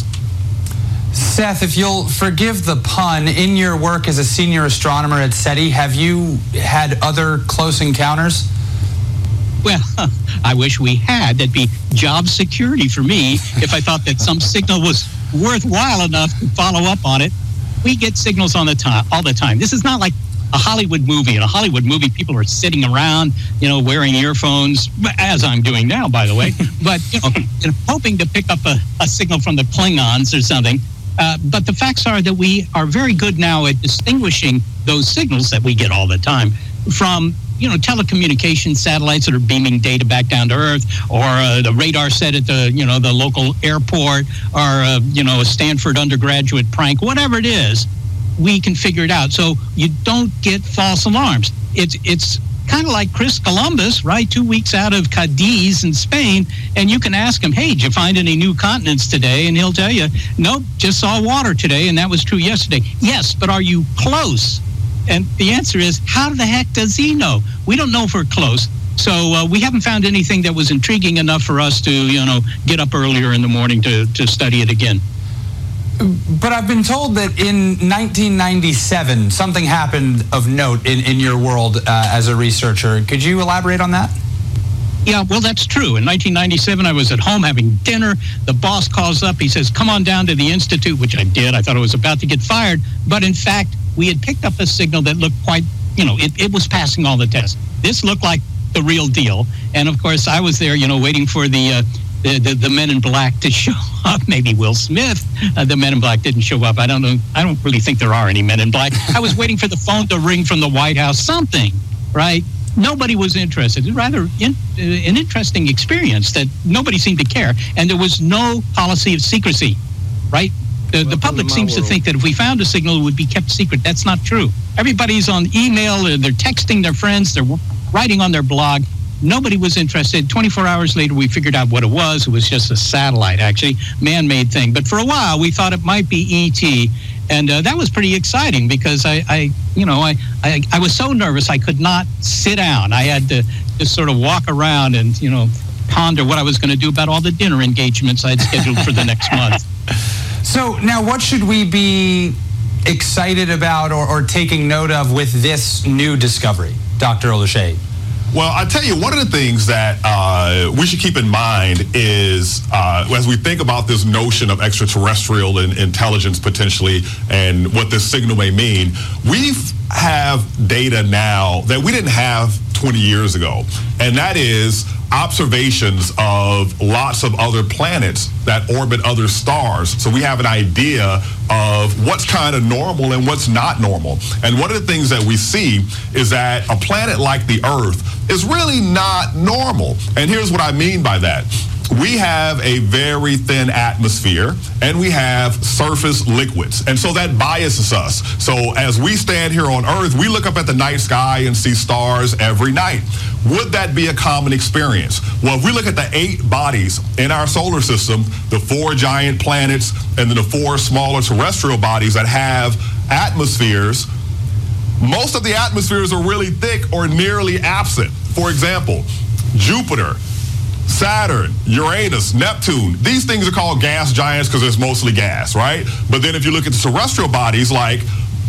Seth, if you'll forgive the pun, in your work as a senior astronomer at SETI, have you had other close encounters? Well, I wish we had. That'd be job security for me if I thought that some signal was worthwhile enough to follow up on it. We get signals on the time, all the time. This is not like a Hollywood movie. In a Hollywood movie, people are sitting around, you know, wearing earphones, as I'm doing now, by the way, but, you know, hoping to pick up a, a signal from the Klingons or something. Uh, but the facts are that we are very good now at distinguishing those signals that we get all the time from, you know, telecommunication satellites that are beaming data back down to Earth, or uh, the radar set at the, you know, the local airport, or, uh, you know, a Stanford undergraduate prank, whatever it is, we can figure it out. So you don't get false alarms. It's, it's kind of like Chris Columbus, right? Two weeks out of Cadiz in Spain, and you can ask him, hey, did you find any new continents today? And he'll tell you, nope, just saw water today, and that was true yesterday. Yes, but are you close? And the answer is, how the heck does he know? We don't know if we're close. So uh, we haven't found anything that was intriguing enough for us to, you know, get up earlier in the morning to, to study it again. But I've been told that in nineteen ninety-seven, something happened of note in, in your world uh, as a researcher. Could you elaborate on that? Yeah, well, that's true. In nineteen ninety-seven, I was at home having dinner. The boss calls up. He says, come on down to the Institute, which I did. I thought I was about to get fired. But in fact, we had picked up a signal that looked quite, you know, it, it was passing all the tests. This looked like the real deal. And of course, I was there, you know, waiting for the uh, the, the, the Men in Black to show up. Maybe Will Smith. Uh, the Men in Black didn't show up. I don't know. I don't really think there are any Men in Black. I was waiting for the phone to ring from the White House, something, right? Nobody was interested. It was rather in, uh, an interesting experience that nobody seemed to care. And there was no policy of secrecy, right? The, the public seems world. to think that if we found a signal, it would be kept secret. That's not true. Everybody's on email, they're texting their friends, they're writing on their blog. Nobody was interested. twenty-four hours later, we figured out what it was. It was just a satellite, actually, man-made thing. But for a while, we thought it might be E T, and uh, that was pretty exciting because I, I you know, I, I, I was so nervous I could not sit down. I had to just sort of walk around and, you know, ponder what I was going to do about all the dinner engagements I'd scheduled for the next month. So now what should we be excited about or, or taking note of with this new discovery, Doctor Oluseyi? Well, I tell you, one of the things that uh, we should keep in mind is uh, as we think about this notion of extraterrestrial in, intelligence potentially and what this signal may mean, we have data now that we didn't have twenty years ago, and that is observations of lots of other planets that orbit other stars. So we have an idea of what's kind of normal and what's not normal. And one of the things that we see is that a planet like the Earth is really not normal. And here's what I mean by that. We have a very thin atmosphere and we have surface liquids. And so that biases us. So as we stand here on Earth, we look up at the night sky and see stars every night. Would that be a common experience? Well, if we look at the eight bodies in our solar system, the four giant planets and then the four smaller terrestrial bodies that have atmospheres, most of the atmospheres are really thick or nearly absent. For example, Jupiter, Saturn, Uranus, Neptune, these things are called gas giants because it's mostly gas, right? But then if you look at the terrestrial bodies like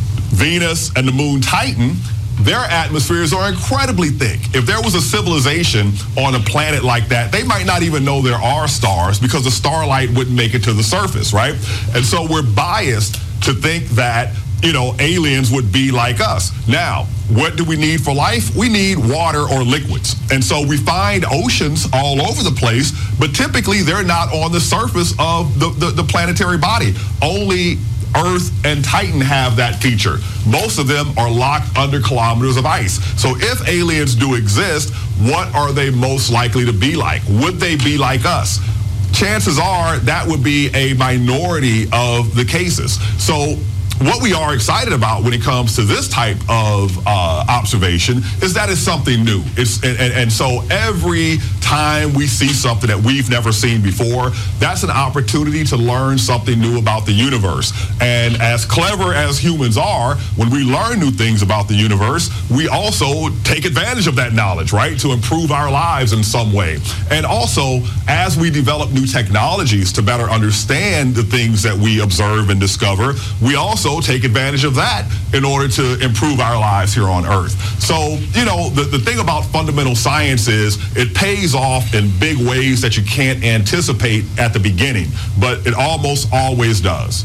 Venus and the moon Titan, their atmospheres are incredibly thick. If there was a civilization on a planet like that, they might not even know there are stars because the starlight wouldn't make it to the surface, right? And so we're biased to think that, you know, aliens would be like us. Now, what do we need for life? We need water or liquids. And so we find oceans all over the place, but typically they're not on the surface of the, the, the planetary body. Only Earth and Titan have that feature. Most of them are locked under kilometers of ice. So if aliens do exist, what are they most likely to be like? Would they be like us? Chances are that would be a minority of the cases. So what we are excited about when it comes to this type of uh, observation is that it's something new. It's and, and, and so every time we see something that we've never seen before, that's an opportunity to learn something new about the universe. And as clever as humans are, when we learn new things about the universe, we also take advantage of that knowledge, right, to improve our lives in some way. And also, as we develop new technologies to better understand the things that we observe and discover, we also take advantage of that in order to improve our lives here on Earth. So, you know, the, the thing about fundamental science is it pays off in big ways that you can't anticipate at the beginning, but it almost always does.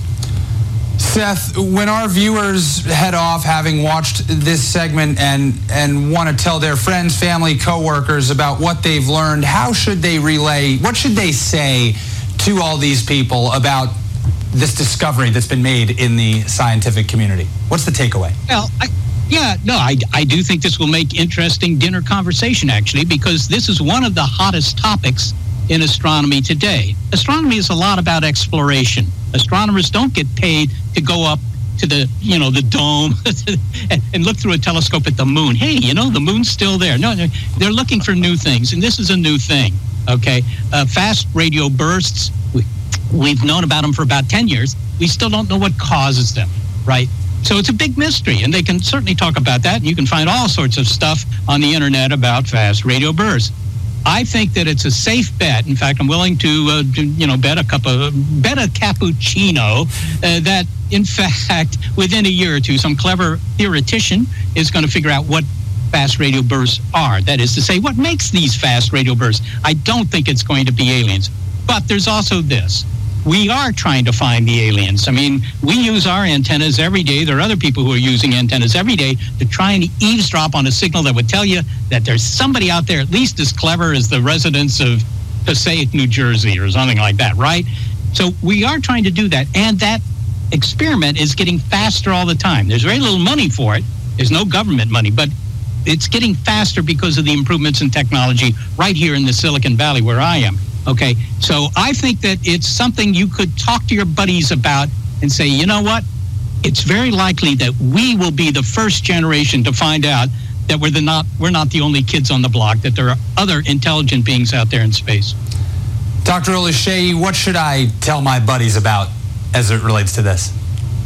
Seth, when our viewers head off having watched this segment and, and want to tell their friends, family, coworkers about what they've learned, how should they relay, what should they say to all these people about this discovery that's been made in the scientific community? What's the takeaway? Well, I, yeah, no, I, I do think this will make interesting dinner conversation, actually, because this is one of the hottest topics in astronomy today. Astronomy is a lot about exploration. Astronomers don't get paid to go up to the, you know, the dome and, and look through a telescope at the moon. Hey, you know, the moon's still there. No, they're, they're looking for new things, and this is a new thing, okay? Uh, fast radio bursts, we, we've known about them for about ten years. We still don't know what causes them, right? So it's a big mystery, and they can certainly talk about that, and you can find all sorts of stuff on the internet about fast radio bursts. I think that it's a safe bet. In fact, I'm willing to, uh, to you know, bet a cup of, bet a cappuccino uh, that, in fact, within a year or two, some clever theoretician is going to figure out what fast radio bursts are. That is to say, what makes these fast radio bursts? I don't think it's going to be aliens. But there's also this. We are trying to find the aliens. I mean, we use our antennas every day. There are other people who are using antennas every day to try and eavesdrop on a signal that would tell you that there's somebody out there at least as clever as the residents of Passaic, New Jersey, or something like that, right? So we are trying to do that. And that experiment is getting faster all the time. There's very little money for it. There's no government money, but it's getting faster because of the improvements in technology right here in the Silicon Valley where I am. Okay, so I think that it's something you could talk to your buddies about and say, you know what? It's very likely that we will be the first generation to find out that we're the not we're not the only kids on the block, that there are other intelligent beings out there in space. Doctor Oluseyi, what should I tell my buddies about as it relates to this?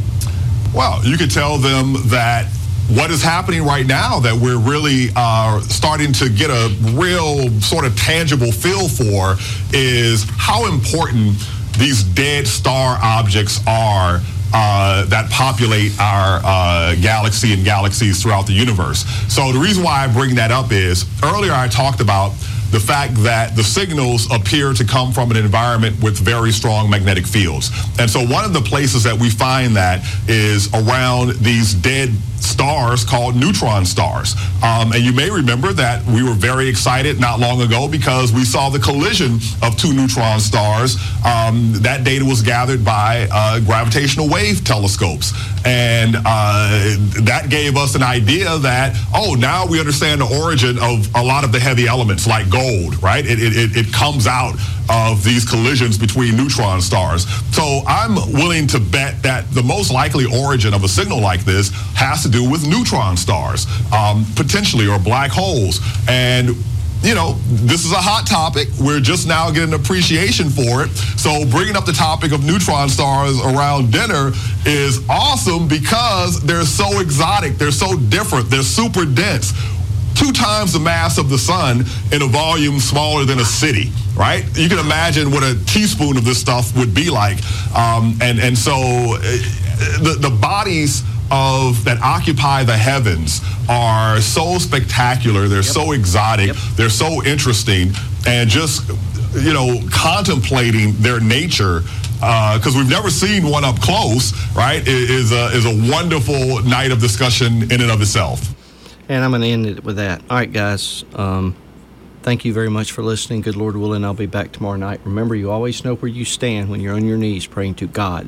Well, you could tell them that what is happening right now that we're really uh, starting to get a real sort of tangible feel for is how important these dead star objects are uh, that populate our uh, galaxy and galaxies throughout the universe. So the reason why I bring that up is earlier I talked about the fact that the signals appear to come from an environment with very strong magnetic fields. And so one of the places that we find that is around these dead stars called neutron stars. Um, and you may remember that we were very excited not long ago because we saw the collision of two neutron stars. Um, that data was gathered by uh, gravitational wave telescopes. And uh, that gave us an idea that, oh, now we understand the origin of a lot of the heavy elements like gold, right? It, it, it comes out of these collisions between neutron stars. So I'm willing to bet that the most likely origin of a signal like this has to do with neutron stars, um, potentially, or black holes. And you know, this is a hot topic. We're just now getting appreciation for it. So bringing up the topic of neutron stars around dinner is awesome because they're so exotic. They're so different. They're super dense. Two times the mass of the sun in a volume smaller than a city, right? You can imagine what a teaspoon of this stuff would be like. Um, and, and so uh, the, the bodies of that occupy the heavens are so spectacular. They're yep. so exotic. Yep. They're so interesting. And just, you know, contemplating their nature, because uh, we've never seen one up close, right, is a, is a wonderful night of discussion in and of itself. And I'm going to end it with that. All right, guys. Um, thank you very much for listening. Good Lord willing, I'll be back tomorrow night. Remember, you always know where you stand when you're on your knees praying to God.